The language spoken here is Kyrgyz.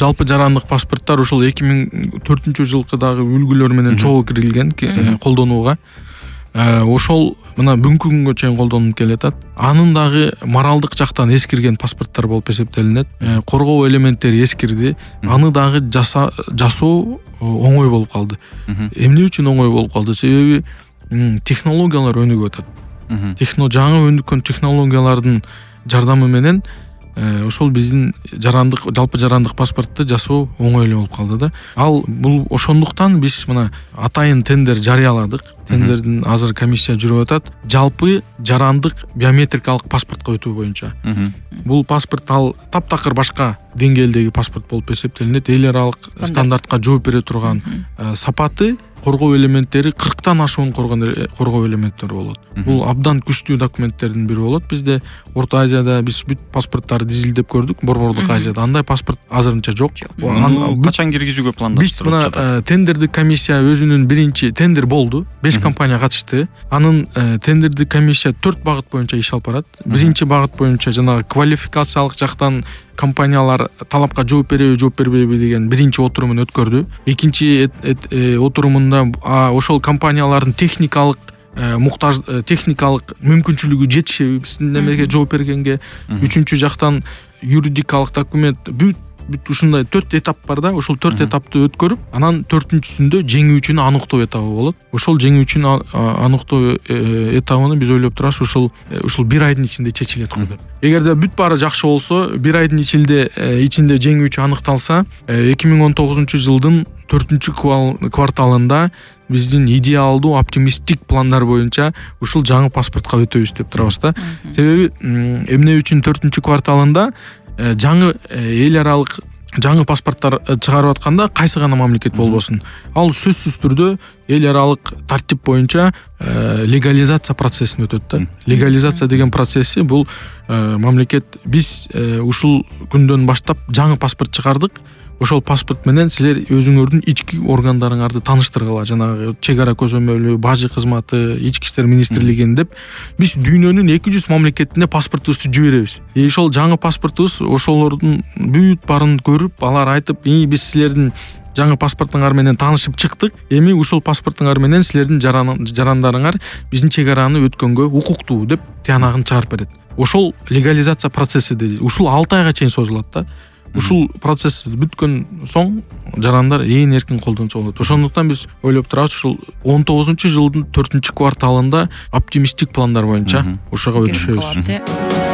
жалпы жарандык паспорттар ушул 2004-жылкыдагы үлгүлөр менен чогуу кирилген колдонууга. Ошол мына бүгүнкү күнгө чейин колдонулуп келатат. Анын дагы моралдык жактан эскирген паспорттар болуп эсептелинет. Коргоо элементтери эскирди. Аны дагы жасоо оңой болуп калды. Эмне үчүн оңой болуп калды? Себеби технологиялар өнүгүп атат. Жаңы өнүккөн технологиялардын жардамы менен ошол биздин жалпы жарандык паспортты жасоо оңой эле болуп калды да. Ал бул ошондуктан биз мына атайын тендер жарыяладык. Тендердин азыр комиссия жүрүп атат. Жалпы жарандык биометрикалык паспортко өтүү боюнча. Бул паспорт ал таптакыр башка деңгээлдеги паспорт болуп эсептелинет. Эл аралык стандартка жооп бере турган сапаты, коргоо элементтери 40тан ашуун коргоо элементтери болот. Бул абдан күчтүү документтердин бири болот. Бизде Орто Азияда биз бүт паспорттарды изилдеп көрдүк. Борбордук Азияда андай паспорт азырынча жок. Качан киргизүүгө пландаштырып жатат? Биз тендердик комиссия өзүнүн биринчи тендер болду. 5 компания катышты. Анын тендердик комиссия 4 багыт боюнча иш алып барат. Биринчи багыт боюнча жанагы квалификациялык жактан компаниялар талапка жооп береби, жооп бербейби деген биринчи отурумун өткөрдү. Экинчи отурумунда ошол компаниялардын техникалык мүмкүнчүлүгү жетишеби биздин немеге жооп бергенге. Үчүнчү жактан юридикалык документ бүт ушундай 4 этап бар да. Ошол 4 этапты өткөрүп, анан 4-сүндө жеңүүчүнү аныктоо этабы болот. Ошол жеңүүчүнү аныктоо этабын биз ойлоп турабыз, ушул 1 айдын ичинде чечилет го деп. Эгерде бүт баары жакшы болсо, 1 айдын ичинде жеңүүчү аныкталса, 2019-жылдын 4-кварталында биздин идеалдуу оптимисттик пландар боюнча ушул жаңы паспортко өтөбүз деп турабыз да. Себеби эмне үчүн 4-кварталында жаңы эл аралык жаңы паспорттар чыгарып атканда кайсы гана мамлекет болбосун, ал сөзсүз түрдө эл аралык тартип боюнча легализация процессин өтөт да. Легализация деген процесси бул мамлекет биз ушул күндөн баштап жаңы паспорт чыгардык. Ошол паспорт менен силер өзүңөрдүн ички органдарыңарды тааныштыргыла, жанагы чек ара көзөмөлү, бажы кызматы, ички иштер министрлигин деп биз дүйнөнүн 200 мамлекетине паспортубузду жиберебиз. Ошол жаңы паспортубуз ошолордун бүт баарын көрүп, алар айтып, биз силердин жаңы паспортуңар менен таанышып чыктык. Эми ушул паспортуңар менен силердин жарандарыңар биздин чек араны өткөнгө укуктуу деп тиянагын чыгарып берет. Ошол легализация процесси дейт. Ушул 6 айга чейин созулат да. Ушул процесс бүткөн соң жарандар ээн эркин колдонсо болот. Ошондуктан биз ойлоп турабыз, ушул 19-жылдын 4-кварталында оптимисттик пландар боюнча ошого өтүшөбүз.